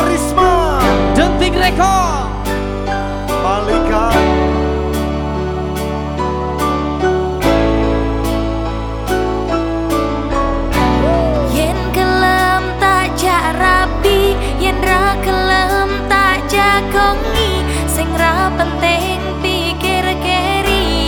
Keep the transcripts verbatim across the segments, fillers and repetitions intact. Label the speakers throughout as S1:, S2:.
S1: Risma
S2: Denting Rekor
S1: Malika
S3: Yen kelem tak jak rapi, yen ra kelem tak jagongi, sing ra penting pikir keri.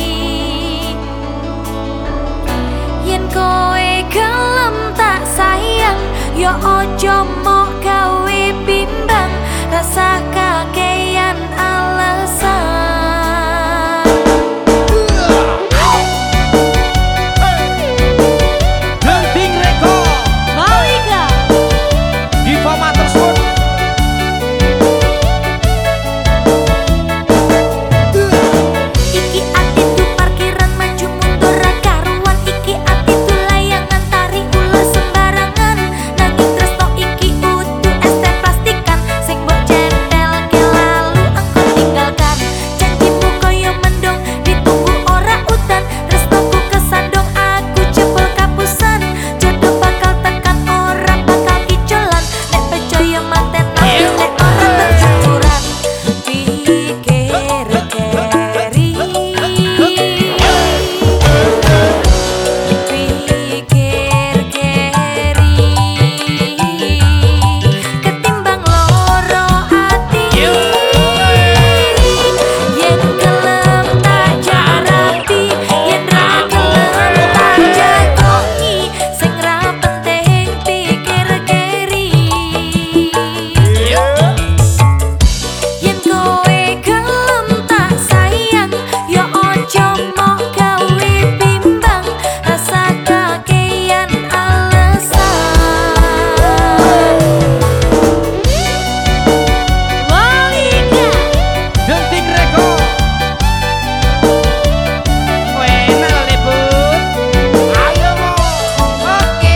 S3: Yen kowe kelem tak sayang, yo ojo mok gawe bimbang, rasa kakean alasan.
S2: Denting Rekor Malika Diva Motorsport.
S3: Iki ati tu parkiran maju mundur ra karuan, iki ati tu layangan tari ulah sembarangan, nanging tresno iki udu es teh plastikan, sing mbok centel ke lalu engko tinggalkan. Janjimu koyo mendung ditunggu ora udan, tresnoku kesandung aku jebol kapusan, jodoh bakal tekan ora bakal kicolan, nek percaya manten nanti nek ora terjujuran. Pikir keri, pikir keri, ketimbang loro ati. Yen kelem tak jarapi, yen ra kelem tak jagongi, sing ra penting pikir keri. Yen kowe kelem tak sayang, yo ojo mok gawe bimbang, rasa kakean alasan. Malika
S2: Denting Rekor Enak lebut. Ayo mo. Oke.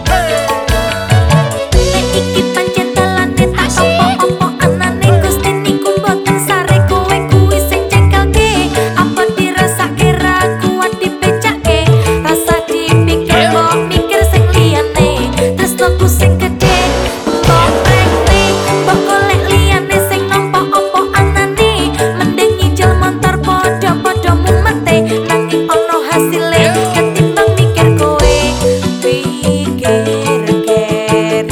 S3: Nek iki pancen dalane tak opo-opo anane, Gusti niku mboten sare, kowe kuwi sing cengkelke. Apa dirasake ra kuat dibecake, rasa dipikir mbok mikir sing liyane, tresnoku sing gedhe mbok rekne, mbok golek liyane sing nampa opo anane. Mending nyicil motor padha-padha mumete, nanging ono hasile ketimbang mikir kowe. Pikir keri,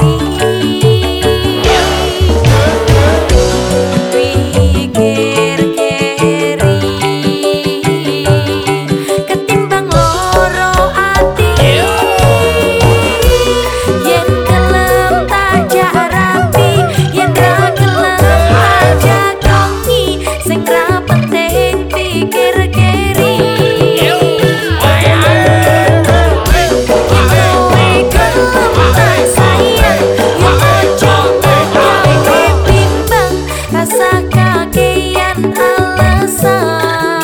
S3: pikir keri, ketimbang loro ati. Yen kelem tak jak rapi, yen ra kelem tak jagongi, sing ra penting pikir keri. Kowe kelem tak sayang, yo ojo mok gawe bimbang, rasa kakean alasan.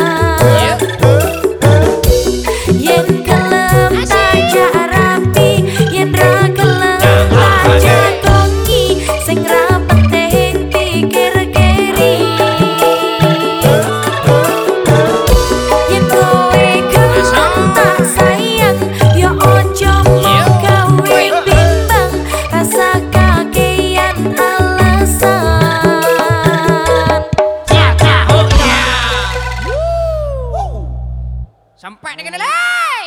S3: Yen kelem tak jak rapi, yen ra kelem tak jagongi, sing ra penting pikir keri. Yen kowe kelem tak sayang, yo ojo mok gawe bimbang, rasa kakean alasan.
S2: Sampai dengan